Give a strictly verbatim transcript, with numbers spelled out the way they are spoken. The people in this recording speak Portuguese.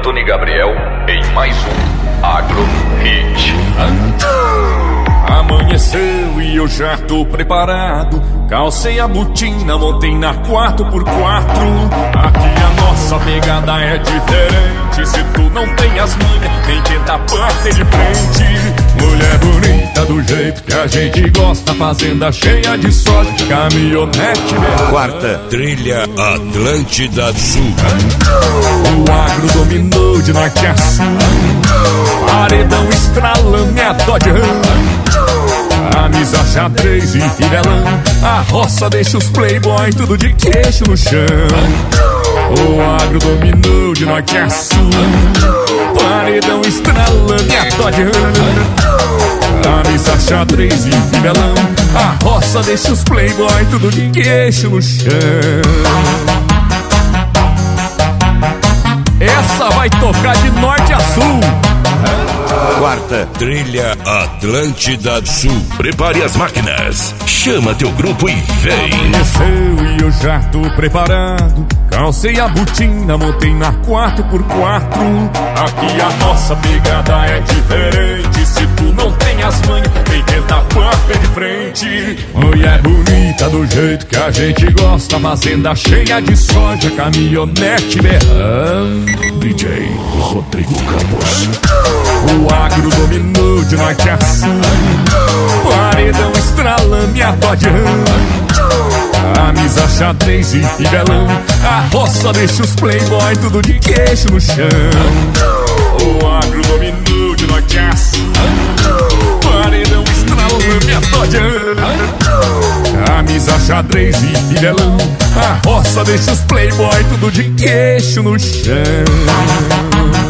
Anthony Gabriel em mais um Agro Hit. Amanheceu e eu já tô preparado. Calcei a botina, montei na quatro por quatro. Aqui a nossa pegada é diferente. Se tu não tem as manhas, nem tenta bater de frente. Mulher bonita do jeito que a gente gosta, fazenda cheia de soja, caminhonete mesmo. Quarta trilha Atlântida Sul. O agro dominou de norte a sul. Paredão estralando a Dodge Ram. Camisa xadrez e fivelão. A roça deixa os playboy tudo de queixo no chão. O agro dominou de norte a sul. Paredão estralando a Dodge Ram. Camisa xadrez e fivelão. A roça deixa os playboy tudo de queixo no chão. Essa vai tocar de norte a sul. Quarta trilha Atlântida Sul. Prepare as máquinas, chama teu grupo e vem. Amanheceu e eu já tô preparado. Calcei a botina, montei na quatro por quatro. Aqui a nossa pegada é diferente. Se tu não tem as manhas, vem tentar bater de frente. Mulher bonita do jeito que a gente gosta, fazenda cheia de soja, caminhonete berrando. D J Rodrigo Campos. O agro dominou de norte a sul. Paredão estralando e a Dodge Ram. Camisa xadrez e fivelão. A roça deixa os playboy tudo de queixo no chão. O agro dominou de norte a sul. Paredão estralando e a Dodge Ram. Camisa xadrez e fivelão. A roça deixa os playboy tudo de queixo no chão.